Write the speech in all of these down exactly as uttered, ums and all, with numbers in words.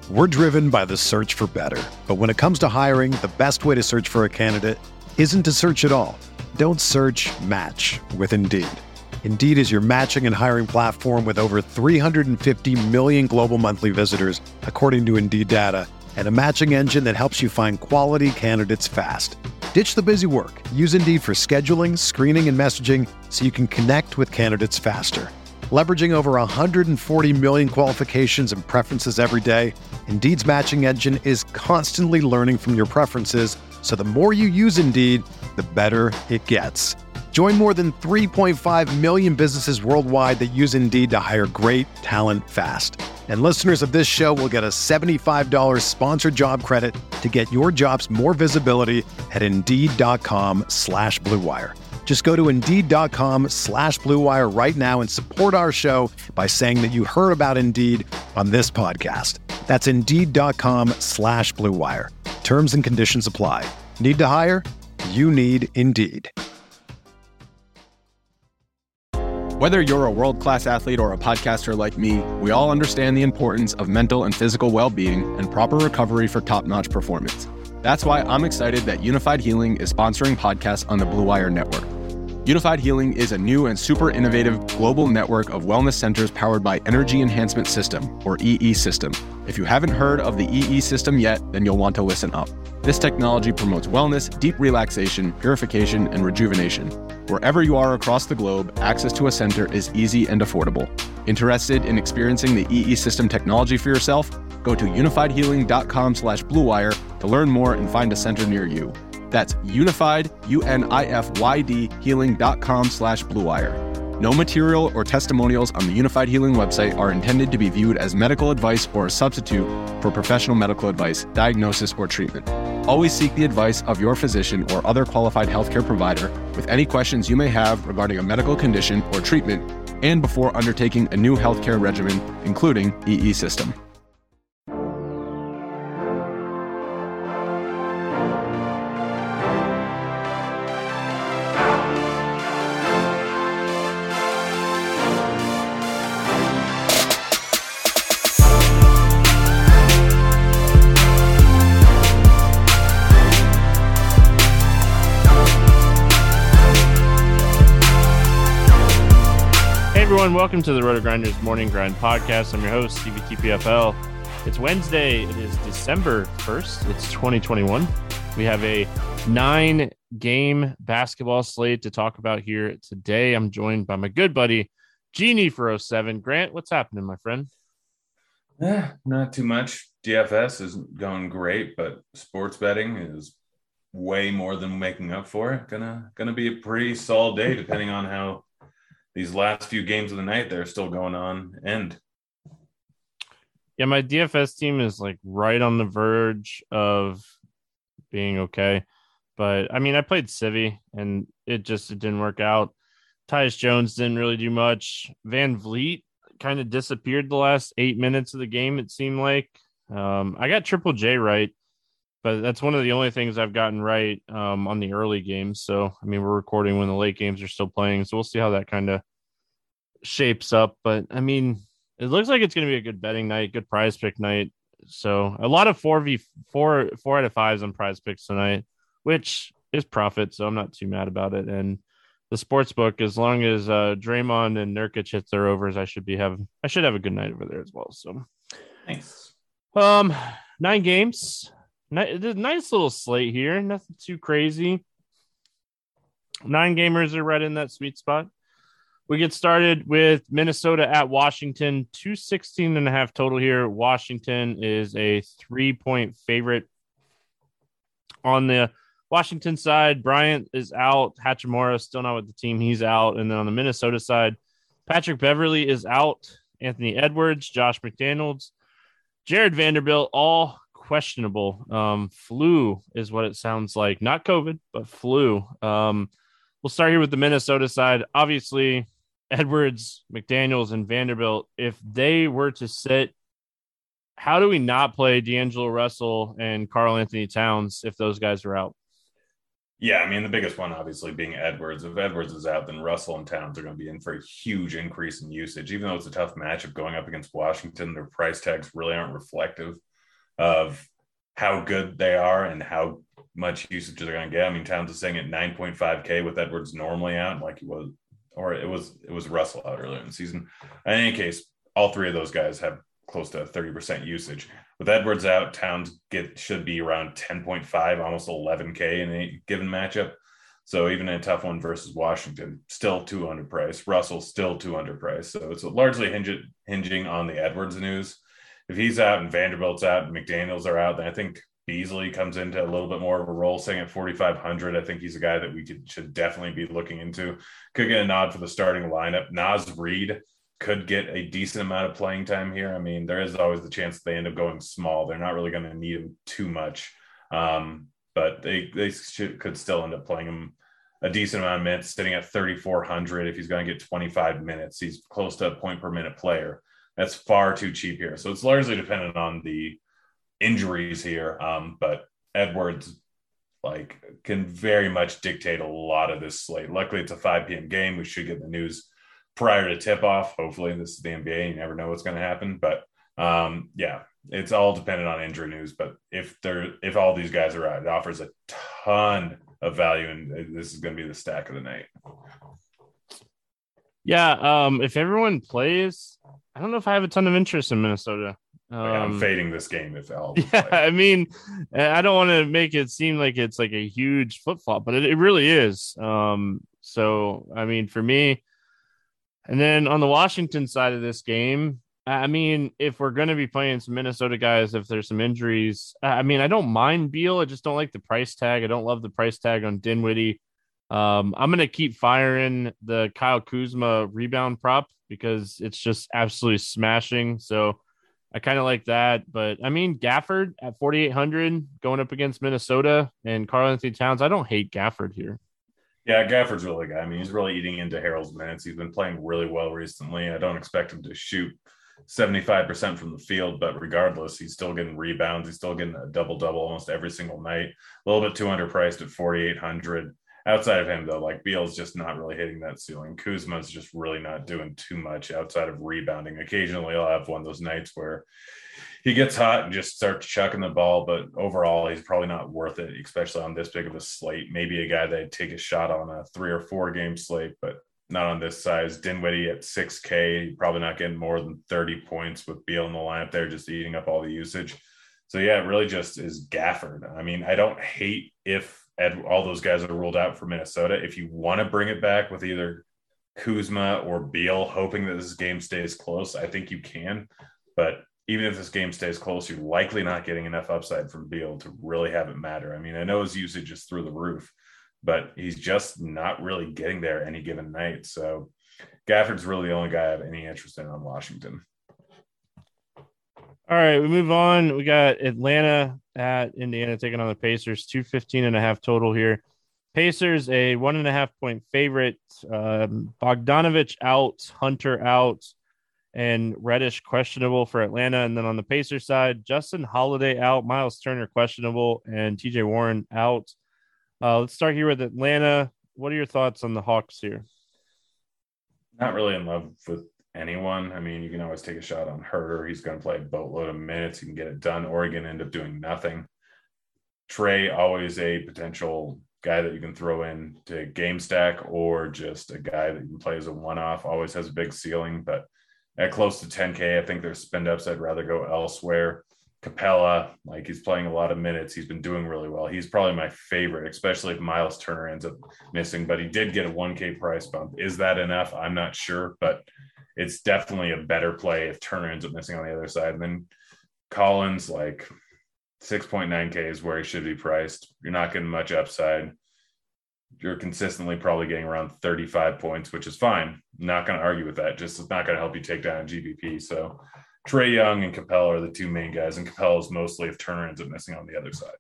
We're driven by the search for better. But when it comes to hiring, the best way to search for a candidate isn't to search at all. Don't search, match with Indeed. Indeed is your matching and hiring platform with over three hundred fifty million global monthly visitors, according to Indeed data, and a matching engine that helps you find quality candidates fast. Ditch the busy work. Use Indeed for scheduling, screening, and messaging so you can connect with candidates faster. Leveraging over one hundred forty million qualifications and preferences every day, Indeed's matching engine is constantly learning from your preferences, so the more you use Indeed, the better it gets. Join more than three point five million businesses worldwide that use Indeed to hire great talent fast. And listeners of this show will get a seventy-five dollars sponsored job credit to get your jobs more visibility at Indeed.com slash Blue Wire. Just go to Indeed.com slash Blue Wire right now and support our show by saying that you heard about Indeed on this podcast. That's Indeed.com slash Blue Wire. Terms and conditions apply. Need to hire? You need Indeed. Whether you're a world-class athlete or a podcaster like me, we all understand the importance of mental and physical well-being and proper recovery for top-notch performance. That's why I'm excited that Unified Healing is sponsoring podcasts on the Blue Wire Network. Unified Healing is a new and super innovative global network of wellness centers powered by Energy Enhancement System, or E E System. If you haven't heard of the E E System yet, then you'll want to listen up. This technology promotes wellness, deep relaxation, purification, and rejuvenation. Wherever you are across the globe, access to a center is easy and affordable. Interested in experiencing the E E System technology for yourself? Go to unifiedhealing.com slash Blue Wire to learn more and find a center near you. That's unified, U N I F Y D, healing.com slash Blue Wire. No material or testimonials on the Unified Healing website are intended to be viewed as medical advice or a substitute for professional medical advice, diagnosis, or treatment. Always seek the advice of your physician or other qualified healthcare provider with any questions you may have regarding a medical condition or treatment and before undertaking a new healthcare regimen, including E E System. Everyone, welcome to the Roto Grinders Morning Grind Podcast. I'm your host, C V T P F L. It's Wednesday. It is December first. It's twenty twenty-one. We have a nine-game basketball slate to talk about here today. I'm joined by my good buddy, Genie for oh seven. Grant, what's happening, my friend? Yeah, not too much. D F S is going great, but sports betting is way more than making up for it. Gonna, gonna be a pretty solid day, depending on how these last few games of the night that are still going on end. Yeah, my D F S team is like right on the verge of being okay. But I mean, I played Civvy and it just it didn't work out. Tyus Jones didn't really do much. Van Vliet kind of disappeared the last eight minutes of the game, it seemed like. Um, I got Triple J right, but that's one of the only things I've gotten right um, on the early games. So, I mean, we're recording when the late games are still playing. So we'll see how that kind of shapes up. But, I mean, it looks like it's going to be a good betting night, good prize pick night. So a lot of four v four, four out of fives on prize picks tonight, which is profit. So I'm not too mad about it. And the sports book, as long as uh, Draymond and Nurkic hit their overs, I should be have I should have a good night over there as well. So thanks. Um, nine games. Nice little slate here. Nothing too crazy. Nine gamers are right in that sweet spot. We get started with Minnesota at Washington. two sixteen and a half total here. Washington is a three-point favorite. On the Washington side, Bryant is out. Hachimura still not with the team. He's out. And then on the Minnesota side, Patrick Beverly is out. Anthony Edwards, Josh McDaniels, Jared Vanderbilt, all questionable. Um, flu is what it sounds like. Not COVID, but flu. Um, we'll start here with the Minnesota side. Obviously, Edwards, McDaniels, and Vanderbilt, if they were to sit, how do we not play D'Angelo Russell and Karl Anthony Towns if those guys are out? Yeah, I mean, the biggest one obviously being Edwards. If Edwards is out, then Russell and Towns are going to be in for a huge increase in usage. Even though it's a tough matchup going up against Washington, their price tags really aren't reflective of how good they are and how much usage they're going to get. I mean, Towns is saying at nine point five K with Edwards normally out, like he was, or it was it was Russell out earlier in the season. In any case, all three of those guys have close to thirty percent usage. With Edwards out, Towns get should be around ten point five, almost eleven K in a given matchup. So even in a tough one versus Washington, still too underpriced. Russell still too underpriced. So it's largely hinge, hinging on the Edwards news. If he's out and Vanderbilt's out and McDaniels are out, then I think Beasley comes into a little bit more of a role, saying at forty-five hundred. I think he's a guy that we could should definitely be looking into. Could get a nod for the starting lineup. Naz Reid could get a decent amount of playing time here. I mean, there is always the chance that they end up going small. They're not really going to need him too much, um, but they they should, could still end up playing him a decent amount of minutes, sitting at thirty-four hundred. If he's going to get twenty-five minutes, he's close to a point per minute player. That's far too cheap here. So it's largely dependent on the injuries here. Um, but Edwards like can very much dictate a lot of this slate. Luckily, it's a five p.m. game. We should get the news prior to tip off. Hopefully, this is the N B A. You never know what's going to happen. But um, yeah, it's all dependent on injury news. But if they're if all these guys are out, it offers a ton of value, and this is going to be the stack of the night. Yeah, um, if everyone plays, I don't know if I have a ton of interest in Minnesota. Um, yeah, I'm fading this game if all. Yeah, play. I mean, I don't want to make it seem like it's like a huge flip flop, but it, it really is. Um, so, I mean, for me, and then on the Washington side of this game, I mean, if we're going to be playing some Minnesota guys, if there's some injuries, I mean, I don't mind Beal. I just don't like the price tag. I don't love the price tag on Dinwiddie. Um, I'm going to keep firing the Kyle Kuzma rebound prop because it's just absolutely smashing. So I kind of like that. But I mean, Gafford at forty-eight hundred going up against Minnesota and Karl-Anthony Towns. I don't hate Gafford here. Yeah, Gafford's really good. I mean, he's really eating into Harrell's minutes. He's been playing really well recently. I don't expect him to shoot seventy-five percent from the field, but regardless, he's still getting rebounds. He's still getting a double-double almost every single night. A little bit too underpriced at forty-eight hundred. Outside of him, though, like Beal's just not really hitting that ceiling. Kuzma's just really not doing too much outside of rebounding. Occasionally, he'll have one of those nights where he gets hot and just starts chucking the ball, but overall, he's probably not worth it, especially on this big of a slate. Maybe a guy that'd take a shot on a three or four game slate, but not on this size. Dinwiddie at six K, probably not getting more than thirty points with Beal in the lineup there, just eating up all the usage. So, yeah, it really just is Gafford. I mean, I don't hate if Ed, all those guys are ruled out for Minnesota. If you want to bring it back with either Kuzma or Beal, hoping that this game stays close, I think you can. But even if this game stays close, you're likely not getting enough upside from Beal to really have it matter. I mean, I know his usage is through the roof, but he's just not really getting there any given night. So Gafford's really the only guy I have any interest in on Washington. All right, we move on. We got Atlanta at Indiana taking on the Pacers, two fifteen and a half total here. Pacers, a one and a half point favorite. Um, Bogdanovich out, Hunter out, and Reddish questionable for Atlanta. And then on the Pacers side, Justin Holiday out, Miles Turner questionable, and T J Warren out. Uh, let's start here with Atlanta. What are your thoughts on the Hawks here? Not really in love with anyone. I mean, you can always take a shot on Herter. He's going to play a boatload of minutes. He can get it done. Oregon end up doing nothing. Trey, always a potential guy that you can throw in to game stack or just a guy that you can play as a one-off. Always has a big ceiling, but at close to ten K, I think there's spend ups. I'd rather go elsewhere. Capella, like he's playing a lot of minutes. He's been doing really well. He's probably my favorite, especially if Miles Turner ends up missing, but he did get a one K price bump. Is that enough? I'm not sure, but it's definitely a better play if Turner ends up missing on the other side. And then Collins, like six point nine K is where he should be priced. You're not getting much upside. You're consistently probably getting around thirty-five points, which is fine. I'm not going to argue with that. Just it's not going to help you take down a G B P. So Trey Young and Capella are the two main guys, and Capella is mostly if Turner ends up missing on the other side.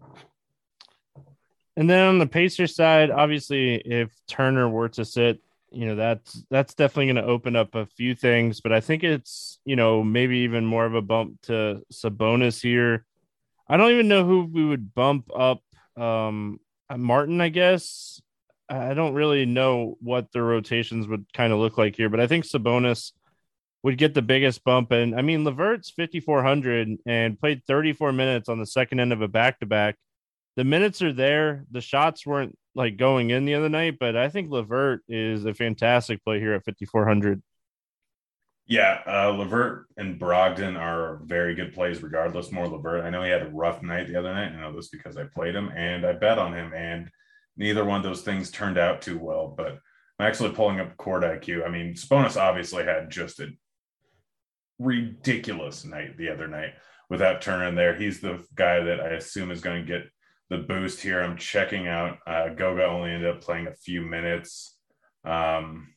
And then on the Pacers side, obviously, if Turner were to sit, you know, that's that's definitely going to open up a few things. But I think it's, you know, maybe even more of a bump to Sabonis here. I don't even know who we would bump up. Um, Martin, I guess. I don't really know what the rotations would kind of look like here, but I think Sabonis would get the biggest bump. And I mean, Levert's fifty-four hundred and played thirty-four minutes on the second end of a back-to-back. The minutes are there. The shots weren't like going in the other night, but I think Levert is a fantastic play here at fifty-four hundred. Yeah, uh, Levert and Brogdon are very good plays regardless. More Levert. I know he had a rough night the other night. I know this because I played him and I bet on him, and neither one of those things turned out too well. But I'm actually pulling up Court I Q. I mean, Sabonis obviously had just a ridiculous night the other night without Turner in there. He's the guy that I assume is going to get the boost here. I'm checking out. Uh, Goga only ended up playing a few minutes. Um,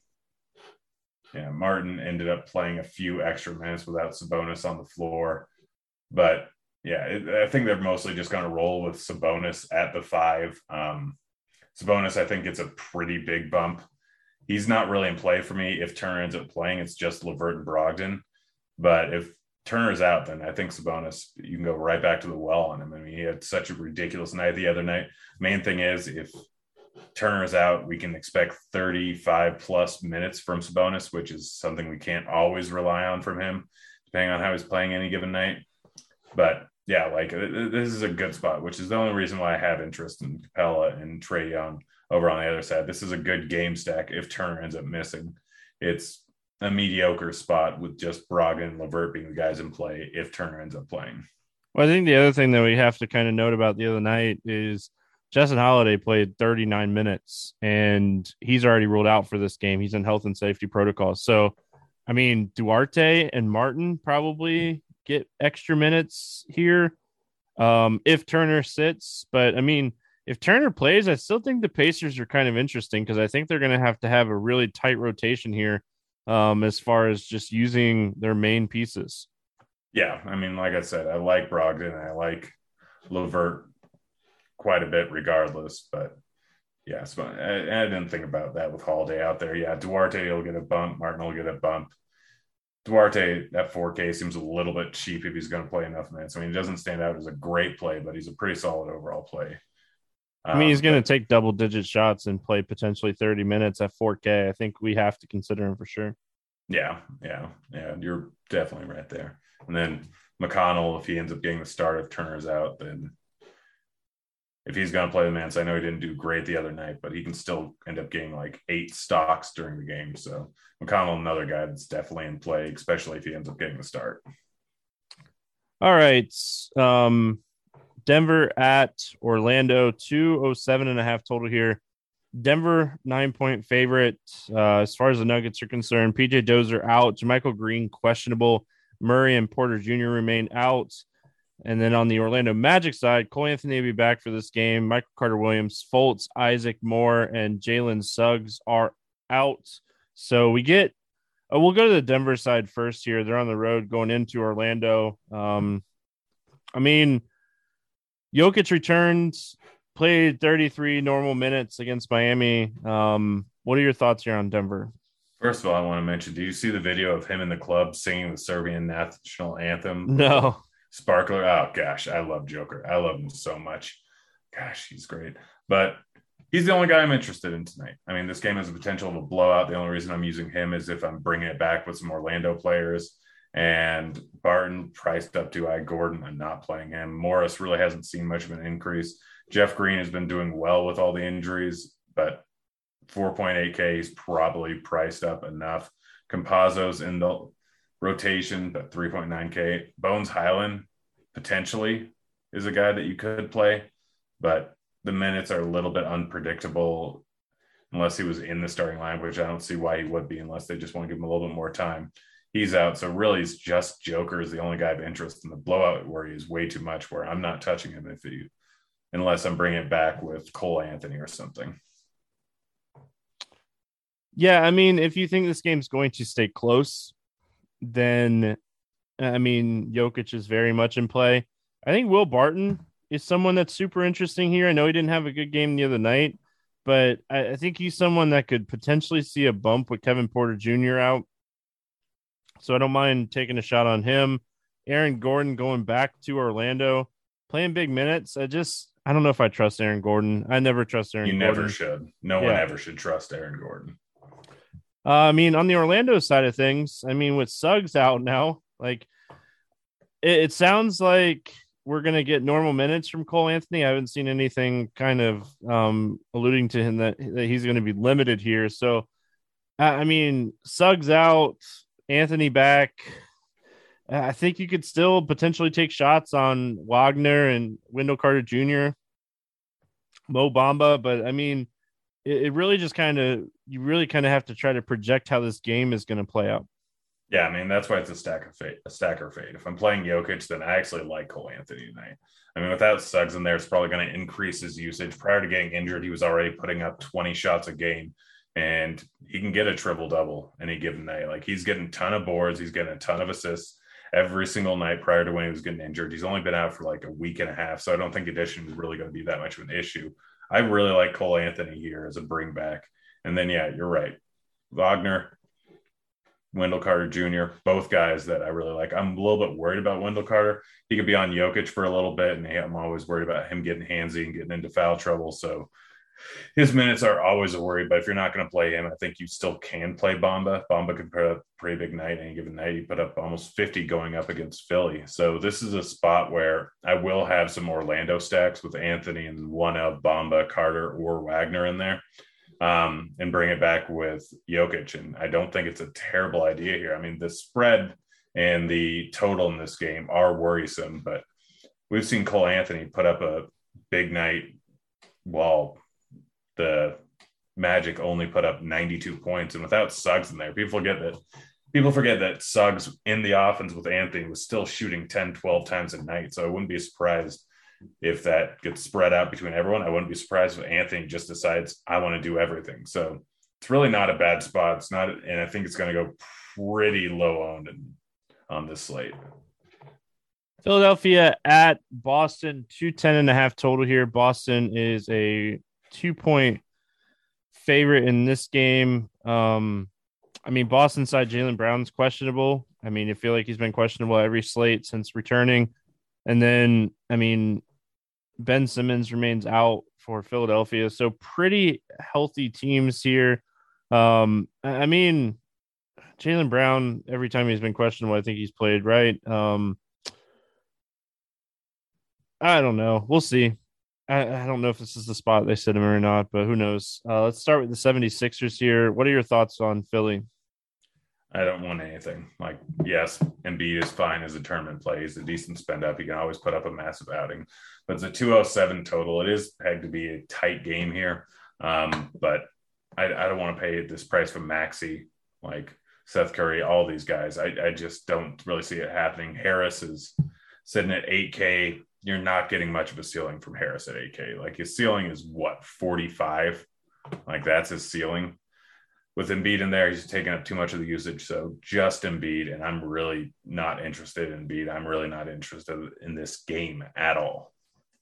Yeah, Martin ended up playing a few extra minutes without Sabonis on the floor. But, yeah, it, I think they're mostly just going to roll with Sabonis at the five. Um, Sabonis, I think, gets a pretty big bump. He's not really in play for me. If Turner ends up playing, it's just Levert and Brogdon. But if Turner's out, then I think Sabonis, you can go right back to the well on him. I mean, he had such a ridiculous night the other night. Main thing is, if Turner's out, we can expect thirty-five plus minutes from Sabonis, which is something we can't always rely on from him, depending on how he's playing any given night. But yeah, like this is a good spot, which is the only reason why I have interest in Capella and Trae Young over on the other side. This is a good game stack. If Turner ends up missing, it's a mediocre spot with just Brogdon and Levert being the guys in play if Turner ends up playing. Well, I think the other thing that we have to kind of note about the other night is Justin Holiday played thirty-nine minutes, and he's already ruled out for this game. He's in health and safety protocols. So, I mean, Duarte and Martin probably get extra minutes here um, if Turner sits. But, I mean, if Turner plays, I still think the Pacers are kind of interesting because I think they're going to have to have a really tight rotation here um, as far as just using their main pieces. Yeah, I mean, like I said, I like Brogdon. I like Levert quite a bit regardless, but yeah, so I, I didn't think about that with Holiday out there. Yeah, Duarte will get a bump. Martin will get a bump. Duarte at four K seems a little bit cheap if he's going to play enough minutes. I mean, he doesn't stand out as a great play, but he's a pretty solid overall play. I mean, he's um, going to take double digit shots and play potentially thirty minutes at four K. I think we have to consider him for sure. Yeah, yeah, yeah. You're definitely right there. And then McConnell, if he ends up getting the start, if Turner's out, then if he's going to play the minutes, I know he didn't do great the other night, but he can still end up getting like eight stocks during the game. So McConnell, another guy that's definitely in play, especially if he ends up getting the start. All right. Um, Denver at Orlando, two oh seven and a half total here. Denver, nine point favorite. Uh, as far as the Nuggets are concerned, P J Dozier out, JaMychal Green questionable, Murray and Porter Junior remain out. And then on the Orlando Magic side, Cole Anthony will be back for this game. Michael Carter-Williams, Fultz, Isaac Moore, and Jalen Suggs are out. So we get uh, – we'll go to the Denver side first here. They're on the road going into Orlando. Um, I mean, Jokic returned, played thirty-three normal minutes against Miami. Um, what are your thoughts here on Denver? First of all, I want to mention, do you see the video of him in the club singing the Serbian national anthem? No. Sparkler. Oh, gosh, I love Joker. I love him so much. Gosh, he's great. But he's the only guy I'm interested in tonight. I mean, this game has the potential of a blowout. The only reason I'm using him is if I'm bringing it back with some Orlando players. And Barton priced up to I. Gordon. I'm not playing him. Morris really hasn't seen much of an increase. Jeff Green has been doing well with all the injuries, but four point eight K is probably priced up enough. Compazzo's in the rotation, but three point nine K. Bones Highland potentially is a guy that you could play, but the minutes are a little bit unpredictable unless he was in the starting line, which I don't see why he would be unless they just want to give him a little bit more time. He's out. So really it's just Joker is the only guy of interest in the blowout where he is way too much, where I'm not touching him if he, unless I'm bringing it back with Cole Anthony or something. Yeah, I mean, if you think this game's going to stay close, then, I mean, Jokic is very much in play. I think Will Barton is someone that's super interesting here. I know he didn't have a good game the other night, but I, I think he's someone that could potentially see a bump with Kevin Porter Junior out. So I don't mind taking a shot on him. Aaron Gordon going back to Orlando, playing big minutes. I just, I don't know if I trust Aaron Gordon. I never trust Aaron you Gordon. You never should. No yeah. one ever should trust Aaron Gordon. Uh, I mean, on the Orlando side of things, I mean, with Suggs out now, like it, it sounds like we're going to get normal minutes from Cole Anthony. I haven't seen anything kind of um, alluding to him that, that he's going to be limited here. So, I mean, Suggs out, Anthony back. I think you could still potentially take shots on Wagner and Wendell Carter Junior, Mo Bamba, but I mean, it, it really just kind of you really kind of have to try to project how this game is going to play out. Yeah, I mean, that's why it's a stack of fate, a stacker fate. If I'm playing Jokic, then I actually like Cole Anthony tonight. I mean, without Suggs in there, it's probably going to increase his usage. Prior to getting injured, he was already putting up twenty shots a game, and he can get a triple double any given night. Like, he's getting a ton of boards, he's getting a ton of assists every single night prior to when he was getting injured. He's only been out for like a week and a half, so I don't think addition is really going to be that much of an issue. I really like Cole Anthony here as a bring back. And then, yeah, you're right. Wagner, Wendell Carter Junior, both guys that I really like. I'm a little bit worried about Wendell Carter. He could be on Jokic for a little bit, and I'm always worried about him getting handsy and getting into foul trouble. So his minutes are always a worry, but if you're not going to play him, I think you still can play Bamba. Bamba can put up a pretty big night any given night. He put up almost fifty going up against Philly. So this is a spot where I will have some Orlando stacks with Anthony and one of Bamba, Carter, or Wagner in there, um, and bring it back with Jokic. And I don't think it's a terrible idea here. I mean, the spread and the total in this game are worrisome, but we've seen Cole Anthony put up a big night while the Magic only put up ninety-two points, and without Suggs in there, people forget that people forget that Suggs in the offense with Anthony was still shooting ten, twelve times a night. So I wouldn't be surprised if that gets spread out between everyone. I wouldn't be surprised if Anthony just decides I want to do everything. So it's really not a bad spot. It's not, and I think it's going to go pretty low owned on this slate. Philadelphia at Boston, two ten and a half total here. Boston is a two-point favorite in this game. Um, I mean, Boston side, Jaylen Brown's questionable. I mean, I feel like he's been questionable every slate since returning. And then, I mean, Ben Simmons remains out for Philadelphia. So pretty healthy teams here. Um, I mean, Jaylen Brown, every time he's been questionable, I think he's played right. Um, I don't know. We'll see. I, I don't know if this is the spot they sit him or not, but who knows? Uh, let's start with the seventy-sixers here. What are your thoughts on Philly? I don't want anything. Like, yes, Embiid is fine as a tournament play. He's a decent spend up. He can always put up a massive outing. But it's a two oh seven total. It is pegged to be a tight game here. Um, but I, I don't want to pay this price for Maxey, like Seth Curry, all these guys. I, I just don't really see it happening. Harris is sitting at eight K. You're not getting much of a ceiling from Harris at eight K. Like, his ceiling is what, forty-five? Like, that's his ceiling. With Embiid in there, he's taking up too much of the usage. So just Embiid, and I'm really not interested in Embiid. I'm really not interested in this game at all.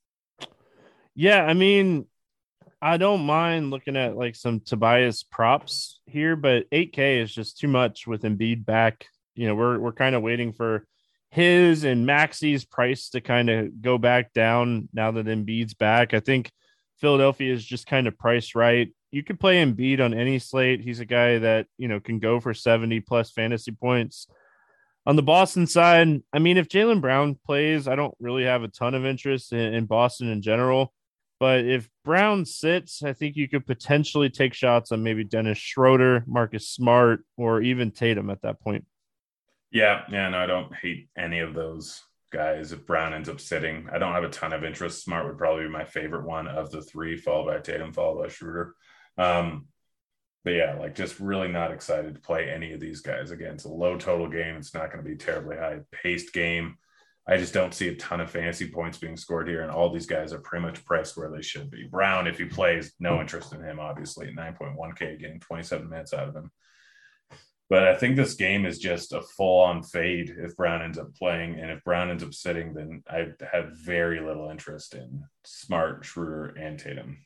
Yeah, I mean, I don't mind looking at like some Tobias props here, but eight K is just too much with Embiid back. You know, we're we're kind of waiting for his and Maxey's price to kind of go back down now that Embiid's back. I think Philadelphia is just kind of priced right. You could play Embiid on any slate. He's a guy that, you know, can go for seventy plus fantasy points. On the Boston side, I mean, if Jaylen Brown plays, I don't really have a ton of interest in, in Boston in general. But if Brown sits, I think you could potentially take shots on maybe Dennis Schroeder, Marcus Smart, or even Tatum at that point. Yeah, yeah, no, I don't hate any of those guys. If Brown ends up sitting, I don't have a ton of interest. Smart would probably be my favorite one of the three, followed by Tatum, followed by Schroeder. Um, but yeah, like, just really not excited to play any of these guys. Again, it's a low total game. It's not going to be terribly high paced game. I just don't see a ton of fantasy points being scored here, and all these guys are pretty much priced where they should be. Brown, if he plays, no interest in him, obviously, at nine point one K, getting twenty-seven minutes out of him. But I think this game is just a full-on fade if Brown ends up playing. And if Brown ends up sitting, then I have very little interest in Smart, Schroeder, and Tatum.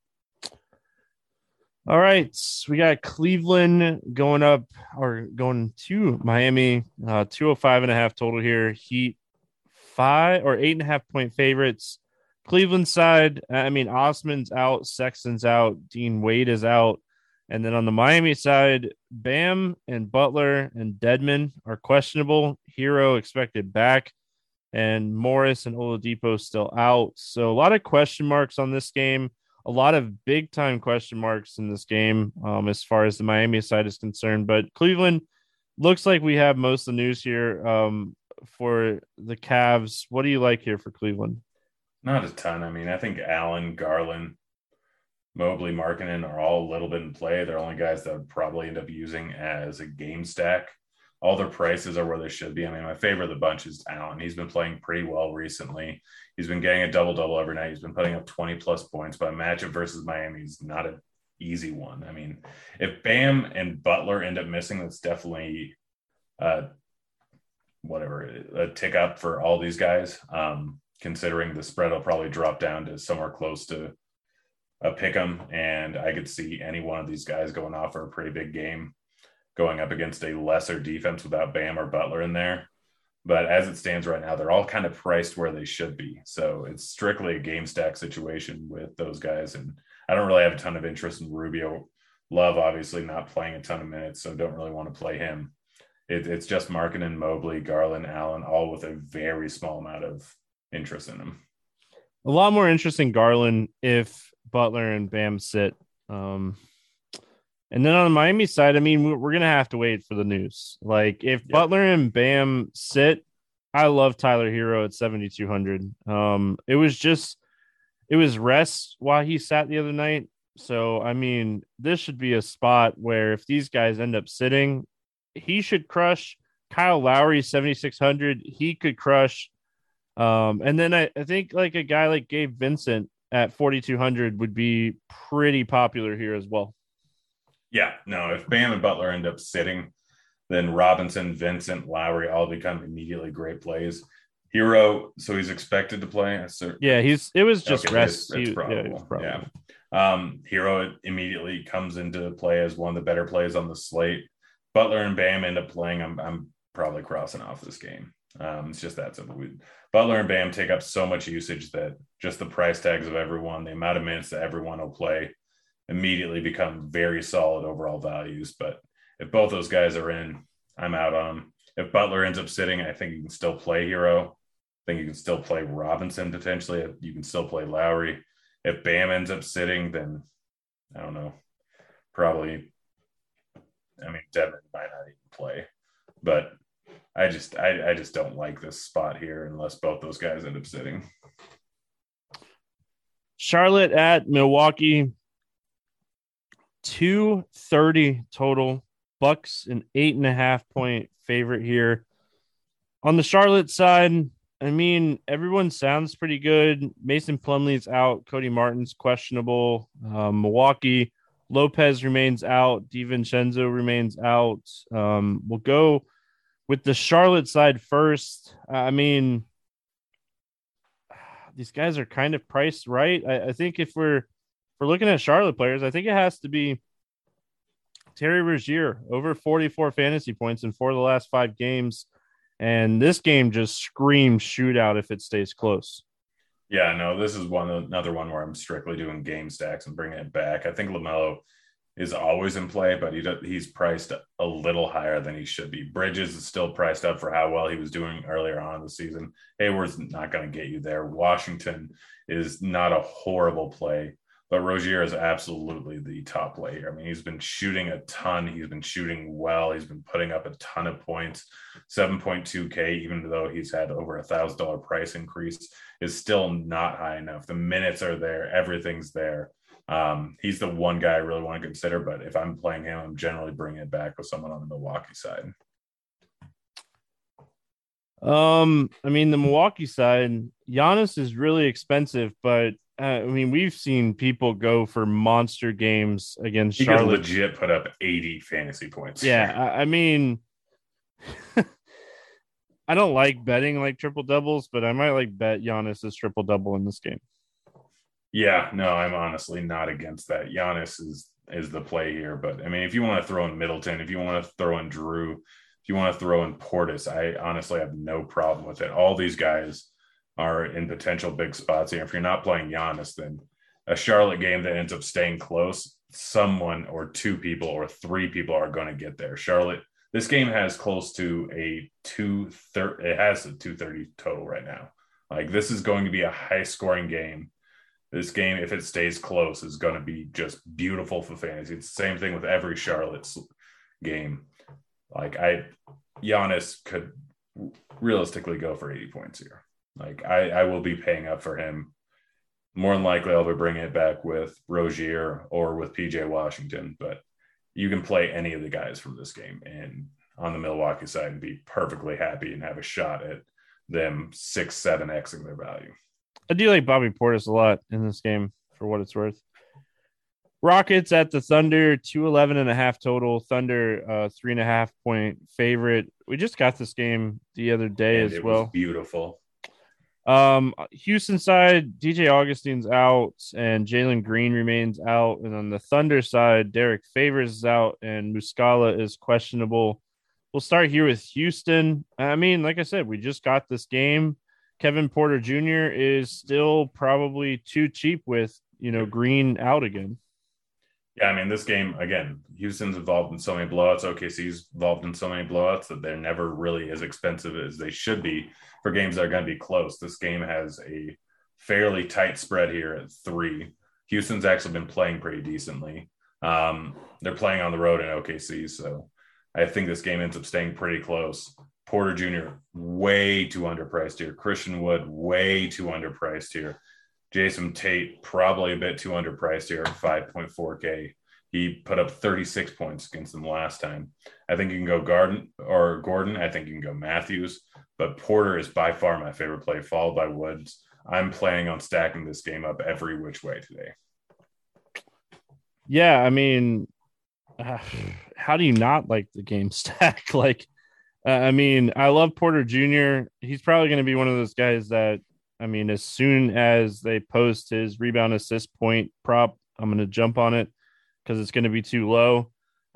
All right. We got Cleveland going up or going to Miami. Uh, two oh five and a half total here. Heat five or eight and a half point favorites. Cleveland side, I mean, Osman's out, Sexton's out, Dean Wade is out. And then on the Miami side, Bam and Butler and Dedmon are questionable. Hero expected back, and Morris and Oladipo still out. So a lot of question marks on this game. A lot of big time question marks in this game um, as far as the Miami side is concerned. But Cleveland looks like we have most of the news here um, for the Cavs. What do you like here for Cleveland? Not a ton. I mean, I think Allen, Garland, Mobley, Markkanen are all a little bit in play. They're only guys that would probably end up using as a game stack. All their prices are where they should be. I mean, my favorite of the bunch is Allen. He's been playing pretty well recently. He's been getting a double-double every night. He's been putting up twenty-plus points, but a matchup versus Miami is not an easy one. I mean, if Bam and Butler end up missing, that's definitely uh, whatever, a tick up for all these guys, um, considering the spread will probably drop down to somewhere close to a pick 'em, and I could see any one of these guys going off for a pretty big game, going up against a lesser defense without Bam or Butler in there. But as it stands right now, they're all kind of priced where they should be. So it's strictly a game stack situation with those guys. And I don't really have a ton of interest in Rubio. Love, obviously, not playing a ton of minutes, so don't really want to play him. It, it's just Markkanen, Mobley, Garland, Allen, all with a very small amount of interest in them. A lot more interest in Garland if Butler and Bam sit. Um, and then on the Miami side, I mean, we're going to have to wait for the news. Like, if yep. Butler and Bam sit, I love Tyler Hero at seventy-two hundred. Um, it was just, it was rest while he sat the other night. So, I mean, this should be a spot where if these guys end up sitting, he should crush. Kyle Lowry, seventy-six hundred. He could crush. Um, and then I, I think like a guy like Gabe Vincent at forty-two hundred would be pretty popular here as well. Yeah, no, if Bam and Butler end up sitting, then Robinson, Vincent, Lowry all become immediately great plays. Hero, so he's expected to play. Yeah, he's it was just okay, rest. It's, it's he, probable. Yeah, probable. yeah. Um, Hero immediately comes into play as one of the better plays on the slate. Butler and Bam end up playing. I'm I'm probably crossing off this game. Um, it's just that simple. We, Butler and Bam take up so much usage that just the price tags of everyone, the amount of minutes that everyone will play, immediately become very solid overall values. But if both those guys are in, I'm out on them. If Butler ends up sitting, I think you can still play Hero. I think you can still play Robinson potentially. You can still play Lowry. If Bam ends up sitting, then I don't know. Probably, I mean, Devin might not even play. But I just I, I just don't like this spot here unless both those guys end up sitting. Charlotte at Milwaukee. two thirty total. Bucks an eight and a half point favorite here. On the Charlotte side, I mean, everyone sounds pretty good. Mason Plumlee's out. Cody Martin's questionable. Um, Milwaukee, Lopez remains out. DiVincenzo remains out. Um, we'll go with the Charlotte side first. I mean, these guys are kind of priced right. I, I think if we're if we're looking at Charlotte players, I think it has to be Terry Rozier, over forty-four fantasy points in four of the last five games. And this game just screams shootout if it stays close. Yeah, no, this is one another one where I'm strictly doing game stacks and bringing it back. I think LaMelo is always in play, but he he's priced a little higher than he should be. Bridges is still priced up for how well he was doing earlier on in the season. Hayward's not going to get you there. Washington is not a horrible play, but Rozier is absolutely the top play here. I mean, he's been shooting a ton. He's been shooting well. He's been putting up a ton of points. seven point two K, even though he's had over a one thousand dollars price increase, is still not high enough. The minutes are there. Everything's there. Um, he's the one guy I really want to consider, but if I'm playing him, I'm generally bringing it back with someone on the Milwaukee side. Um, I mean, the Milwaukee side, Giannis is really expensive, but uh, I mean, we've seen people go for monster games against he Charlotte. He could legit put up eighty fantasy points. Yeah, I, I mean, I don't like betting like triple doubles, but I might like bet Giannis is triple double in this game. Yeah, no, I'm honestly not against that. Giannis is is the play here, but I mean, if you want to throw in Middleton, if you want to throw in Drew, if you want to throw in Portis, I honestly have no problem with it. All these guys are in potential big spots here. If you're not playing Giannis, then a Charlotte game that ends up staying close someone or two people or three people are going to get there. Charlotte, this game has close to a two thirty. It has a two thirty total right now. Like, this is going to be a high scoring game. This game, if it stays close, is going to be just beautiful for fantasy. It's the same thing with every Charlotte's game. Like, I, Giannis could realistically go for eighty points here. Like, I, I will be paying up for him. More than likely, I'll be bringing it back with Rozier or with P J Washington, but you can play any of the guys from this game and on the Milwaukee side and be perfectly happy and have a shot at them six, seven Xing their value. I do like Bobby Portis a lot in this game for what it's worth. Rockets at the Thunder, two eleven and a half total. Thunder, uh, three and a half point favorite. We just got this game the other day And as it well. was beautiful. Um, Houston side, D J Augustine's out and Jalen Green remains out. And on the Thunder side, Derek Favors is out and Muscala is questionable. We'll start here with Houston. I mean, like I said, we just got this game. Kevin Porter Junior is still probably too cheap with, you know, Green out again. Yeah, I mean, this game, again, Houston's involved in so many blowouts. O K C's involved in so many blowouts that they're never really as expensive as they should be for games that are going to be close. This game has a fairly tight spread here at three. Houston's actually been playing pretty decently. Um, they're playing on the road in O K C, so I think this game ends up staying pretty close. Porter Junior, way too underpriced here. Christian Wood, way too underpriced here. Jason Tate, probably a bit too underpriced here at five point four K. He put up thirty-six points against them last time. I think you can go Garden or Gordon. I think you can go Matthews. But Porter is by far my favorite play, followed by Woods. I'm planning on stacking this game up every which way today. Yeah, I mean, uh, how do you not like the game stack? Like, uh, I mean, I love Porter Junior He's probably going to be one of those guys that, I mean, as soon as they post his rebound assist point prop, I'm going to jump on it because it's going to be too low.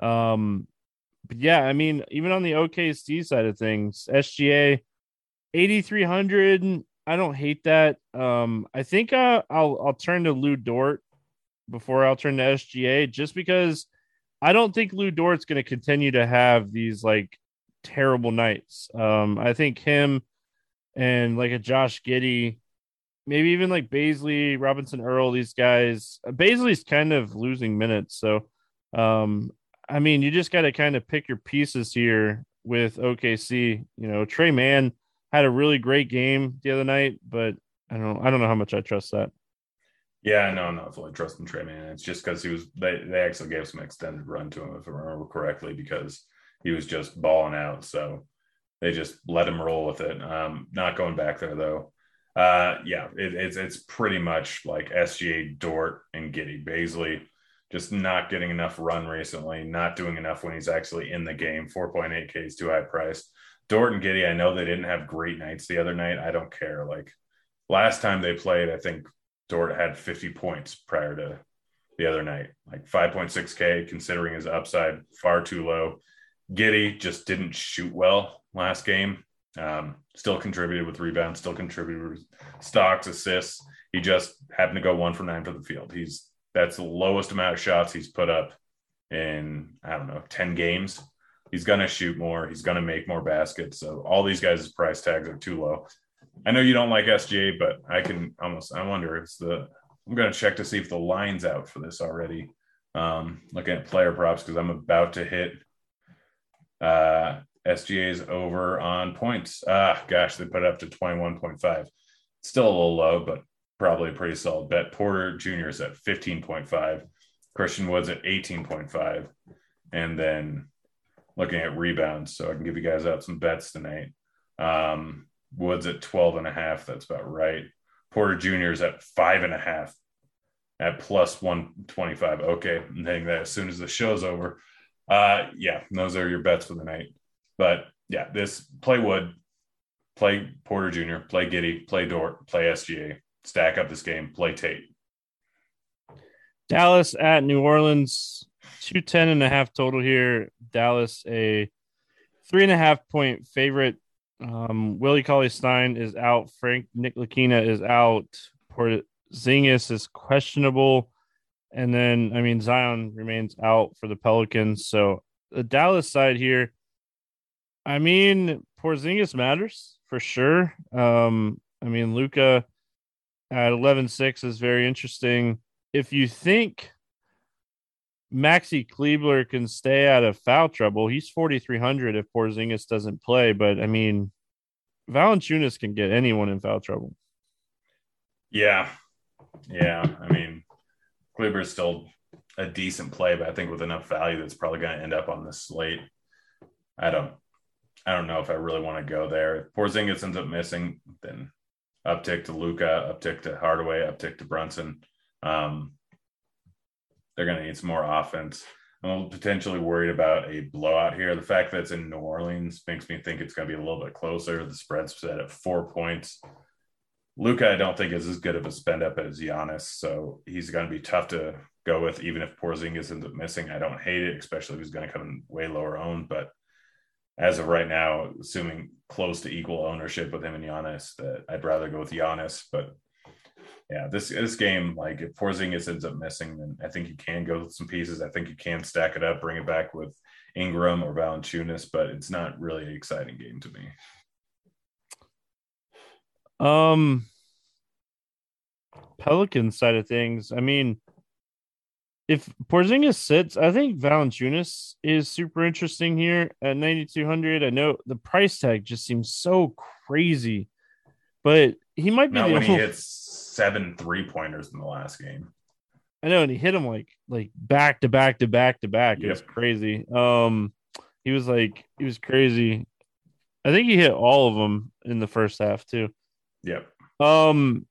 Um, but yeah, I mean, even on the O K C side of things, S G A eighty-three hundred. I don't hate that. Um, I think uh, I'll I'll turn to Lou Dort before I'll turn to S G A, just because I don't think Lou Dort's going to continue to have these like terrible nights. Um, I think him and like a Josh Giddey, maybe even like Baisley, Robinson Earl, these guys. Baisley's kind of losing minutes. So, um, I mean, you just got to kind of pick your pieces here with O K C. You know, Trey Mann had a really great game the other night, but I don't I don't know how much I trust that. Yeah, no, I'm not fully trusting Trey Mann. It's just because he was they, they actually gave some extended run to him, if I remember correctly, because he was just balling out. So they just let him roll with it. Um, not going back there though. Uh, yeah, it, it's it's pretty much like S G A, Dort, and Giddey. Baisley just not getting enough run recently, not doing enough when he's actually in the game. four point eight K is too high priced. Dort and Giddey, I know they didn't have great nights the other night. I don't care. Like last time they played, I think Dort had fifty points prior to the other night. Like five point six K, considering his upside, far too low. Giddey just didn't shoot well last game. Um, still contributed with rebounds, still contributed with stocks, assists. He just happened to go one for nine for the field. He's that's the lowest amount of shots he's put up in, I don't know, ten games. He's going to shoot more. He's going to make more baskets. So all these guys' price tags are too low. I know you don't like S G A, but I can almost, I wonder, it's the, I'm going to check to see if the line's out for this already. Um, looking at player props, because I'm about to hit uh, S G A's over on points. Ah, gosh, they put it up to twenty-one point five. Still a little low, but probably a pretty solid bet. Porter Junior is at fifteen point five. Christian Wood's at eighteen point five. And then looking at rebounds, so I can give you guys out some bets tonight. Um, Woods at twelve and a half. That's about right. Porter Junior is at five and a half at plus one twenty-five. Okay, I'm hitting that as soon as the show's over. Uh, yeah, those are your bets for the night. But yeah, this play Wood, play Porter Junior, play Giddey, play Dort, play S G A, stack up this game, play Tate. Dallas at New Orleans, two ten and a half total here. Dallas a three and a half point favorite. Um, Willie Cauley-Stein is out. Frank Ntilikina is out. Porzingis is questionable. And then, I mean, Zion remains out for the Pelicans. So the Dallas side here, I mean, Porzingis matters for sure. Um, I mean, Luka at eleven six is very interesting. If you think Maxi Kleber can stay out of foul trouble, he's forty-three hundred if Porzingis doesn't play. But, I mean, Valanciunas can get anyone in foul trouble. Yeah. Yeah. I mean, Kleber is still a decent play, but I think with enough value that's probably going to end up on the slate. I don't I don't know if I really want to go there. If Porzingis ends up missing, then uptick to Luka, uptick to Hardaway, uptick to Brunson. Um, they're going to need some more offense. I'm potentially worried about a blowout here. The fact that it's in New Orleans makes me think it's going to be a little bit closer. The spread's set at four points. Luka, I don't think is as good of a spend up as Giannis, so he's going to be tough to go with, even if Porzingis ends up missing. I don't hate it, especially if he's going to come in way lower owned, but as of right now, assuming close to equal ownership with him and Giannis, that I'd rather go with Giannis. But yeah, this this game, like if Porzingis ends up missing, then I think you can go with some pieces. I think you can stack it up, bring it back with Ingram or Valanciunas, but it's not really an exciting game to me. Um, Pelican side of things, I mean, if Porzingis sits, I think Valanciunas is super interesting here at ninety-two hundred. I know the price tag just seems so crazy, but he might be not the when only... he hits seven three pointers in the last game. I know, and he hit him like like back to back to back to back. It Yep. was crazy. Um, he was like he was crazy. I think he hit all of them in the first half too. Yep. Um.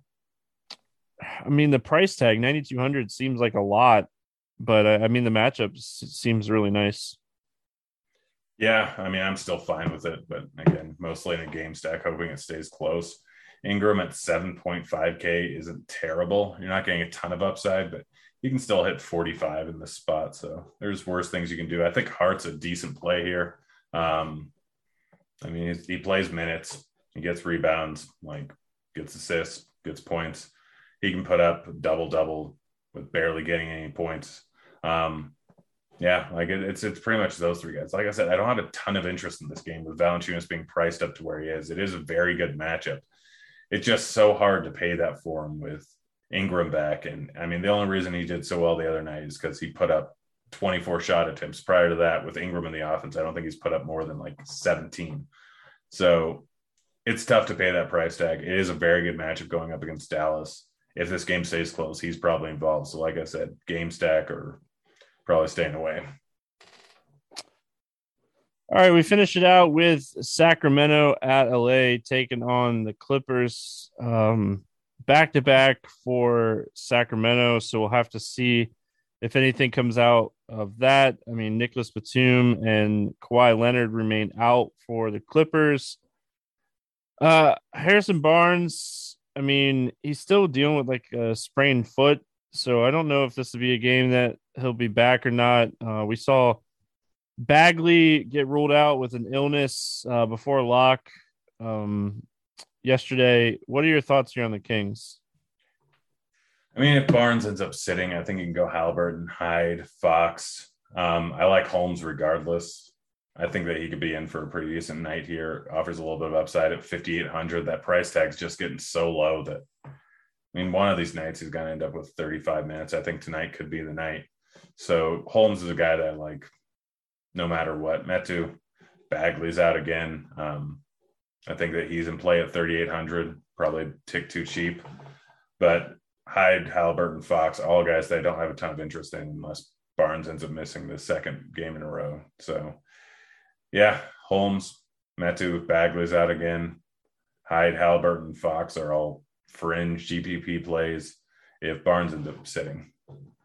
I mean, the price tag ninety-two hundred seems like a lot, but I, I mean, the matchup s- seems really nice. Yeah, I mean, I'm still fine with it, but again, mostly in a game stack, hoping it stays close. Ingram at seven point five K isn't terrible. You're not getting a ton of upside, but you can still hit forty-five in this spot. So there's worse things you can do. I think Hart's a decent play here. Um, I mean, he plays minutes, he gets rebounds, like gets assists, gets points. He can put up double double with barely getting any points. Um, yeah, like it, it's it's pretty much those three guys. Like I said, I don't have a ton of interest in this game with Valanciunas being priced up to where he is. It is a very good matchup. It's just so hard to pay that for him with Ingram back. And I mean, the only reason he did so well the other night is because he put up twenty-four shot attempts. Prior to that, with Ingram in the offense, I don't think he's put up more than like seventeen. So it's tough to pay that price tag. It is a very good matchup going up against Dallas. If this game stays close, he's probably involved. So like I said, game stack or probably staying away. All right, we finish it out with Sacramento at L A taking on the Clippers. Um, back-to-back for Sacramento, so we'll have to see if anything comes out of that. I mean, Nicholas Batum and Kawhi Leonard remain out for the Clippers. Uh, Harrison Barnes, I mean, he's still dealing with like a sprained foot, so I don't know if this will be a game that he'll be back or not. Uh, we saw Bagley get ruled out with an illness uh, before lock um, yesterday. What are your thoughts here on the Kings? I mean, if Barnes ends up sitting, I think you can go Halliburton, Hyde, Fox. Um, I like Holmes regardless. I think that he could be in for a pretty decent night here. Offers a little bit of upside at fifty-eight hundred. That price tag's just getting so low that, I mean, one of these nights he's going to end up with thirty-five minutes. I think tonight could be the night. So Holmes is a guy that I like no matter what. Metu, Bagley's out again. Um, I think that he's in play at thirty-eight hundred, probably a tick too cheap. But Hyde, Halliburton, Fox, all guys that I don't have a ton of interest in unless Barnes ends up missing the second game in a row. So, yeah, Holmes, Metu, Bagley's out again. Hyde, Halliburton, Fox are all fringe G P P plays if Barnes ends up sitting.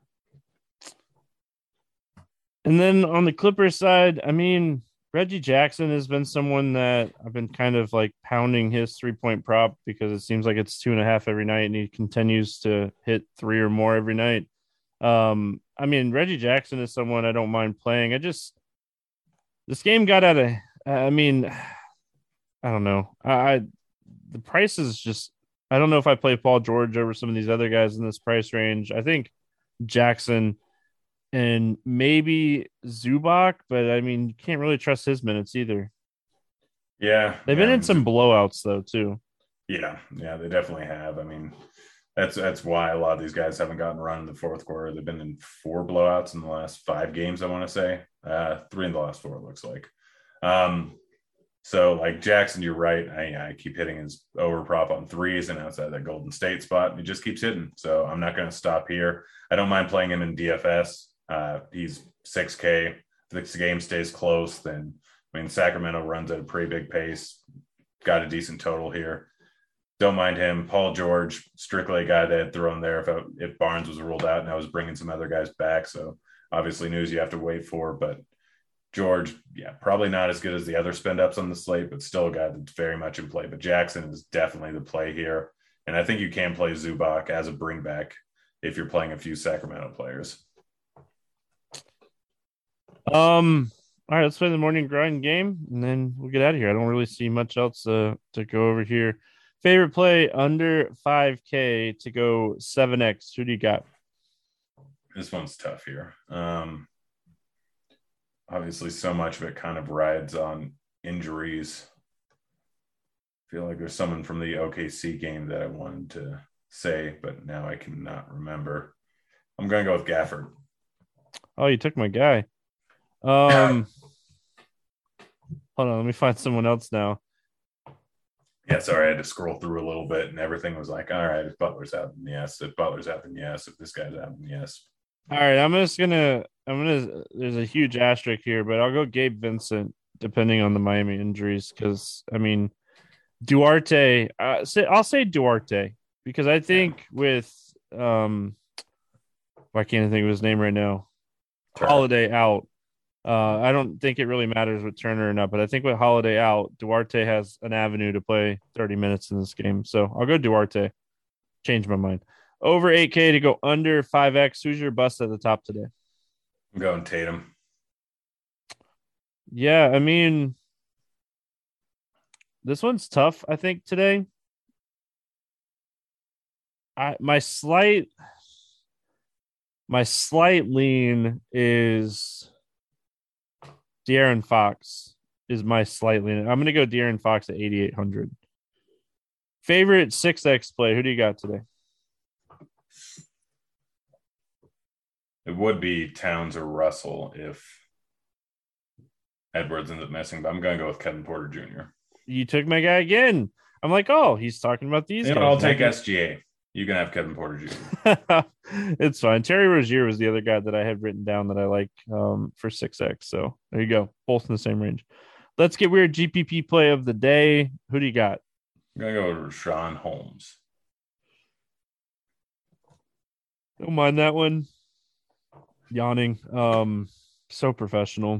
And then on the Clippers side, I mean, Reggie Jackson has been someone that I've been kind of like pounding his three-point prop because it seems like it's two and a half every night, and he continues to hit three or more every night. Um, I mean, Reggie Jackson is someone I don't mind playing. I just this game got out of. I mean, I don't know. I, I the price is just. I don't know if I play Paul George over some of these other guys in this price range. I think Jackson, and maybe Zubac, but I mean, you can't really trust his minutes either. Yeah. They've yeah, been I in mean, some blowouts though too. Yeah, yeah, they definitely have. I mean, that's that's why a lot of these guys haven't gotten run in the fourth quarter. They've been in four blowouts in the last five games, I want to say. Uh, three in the last four, it looks like. Um, so like Jackson, you're right. I, I keep hitting his over prop on threes and outside that Golden State spot. He just keeps hitting. So I'm not going to stop here. I don't mind playing him in D F S. Uh, he's six K. If the game stays close, then I mean Sacramento runs at a pretty big pace. Got a decent total here. Don't mind him. Paul George, strictly a guy that had thrown there if, I, if Barnes was ruled out, and I was bringing some other guys back. So obviously news you have to wait for. But George, yeah, probably not as good as the other spend ups on the slate, but still a guy that's very much in play. But Jackson is definitely the play here. And I think you can play Zubac as a bring back if you're playing a few Sacramento players. Um, all right, let's play the morning grind game, and then we'll get out of here. I don't really see much else uh, to go over here. Favorite play under five K to go seven X. Who do you got? This one's tough here. Um, obviously, so much of it kind of rides on injuries. I feel like there's someone from the O K C game that I wanted to say, but now I cannot remember. I'm going to go with Gafford. Oh, you took my guy. Um, hold on, let me find someone else now. Yeah, sorry, I had to scroll through a little bit, and everything was like, all right, if Butler's out, then yes. If Butler's out, then yes. If this guy's out, then yes. All right, I'm just gonna, I'm gonna. There's a huge asterisk here, but I'll go Gabe Vincent, depending on the Miami injuries, because I mean, Duarte. Uh, say, I'll say Duarte because I think yeah. with um, why can't I think of his name right now? Turner. Holiday out. Uh, I don't think it really matters with Turner or not, but I think with Holiday out, Duarte has an avenue to play thirty minutes in this game. So I'll go Duarte. Change my mind. Over eight K to go under five X. Who's your bust at the top today? I'm going Tatum. Yeah, I mean, this one's tough, I think, today. I my slight my slight lean is De'Aaron Fox is my slight lean. I'm going to go De'Aaron Fox at eighty-eight hundred. Favorite six X play. Who do you got today? It would be Towns or Russell if Edwards ends up missing, but I'm going to go with Kevin Porter Junior You took my guy again. I'm like, oh, he's talking about these you guys. Know, I'll take S G A. You can have Kevin Porter Junior It's fine. Terry Rozier was the other guy that I had written down that I like um, for six X. So there you go. Both in the same range. Let's get weird. G P P play of the day. Who do you got? I'm going to go with Rashawn Holmes. Don't mind that one. Yawning. Um, so professional.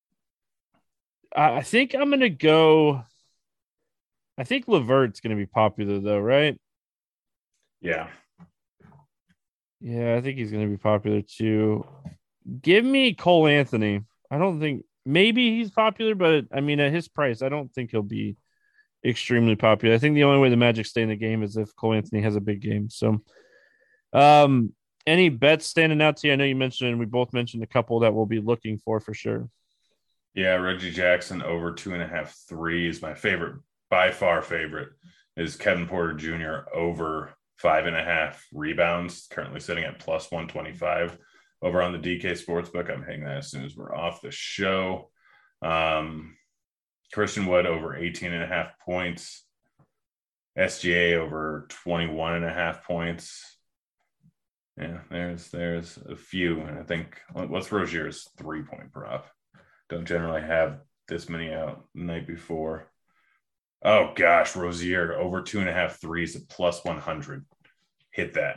I, I think I'm going to go. I think Levert's going to be popular, though, right? Yeah. Yeah, I think he's going to be popular, too. Give me Cole Anthony. I don't think – maybe he's popular, but, I mean, at his price, I don't think he'll be extremely popular. I think the only way the Magic stay in the game is if Cole Anthony has a big game. So, um, any bets standing out to you? I know you mentioned, and we both mentioned a couple that we'll be looking for for sure. Yeah, Reggie Jackson over two and a half threes. My favorite, by far favorite, is Kevin Porter Junior over five and a half rebounds, currently sitting at plus one twenty-five over on the D K Sportsbook. I'm hitting that as soon as we're off the show. Um, Christian Wood over eighteen and a half points. S G A over twenty-one and a half points. Yeah, there's there's a few. And I think, what's Rozier's three-point prop? Don't generally have this many out the night before. Oh, gosh, Rozier over two and a half threes at plus one hundred. Hit that.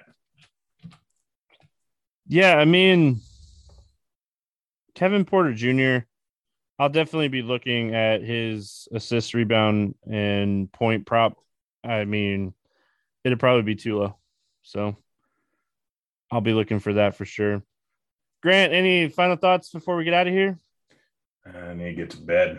Yeah, I mean, Kevin Porter Junior, I'll definitely be looking at his assist, rebound, and point prop. I mean, it'd probably be too low. So I'll be looking for that for sure. Grant, any final thoughts before we get out of here? I need to get to bed.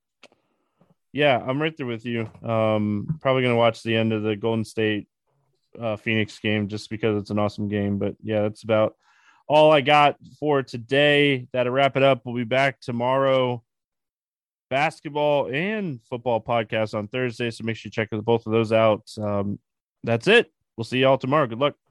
Yeah, I'm right there with you. Um, probably going to watch the end of the Golden State uh, Phoenix game just because it's an awesome game. But yeah, that's about all I got for today. That'll wrap it up. We'll be back tomorrow. Basketball and football podcast on Thursday. So make sure you check both of those out. Um, that's it. We'll see y'all tomorrow. Good luck.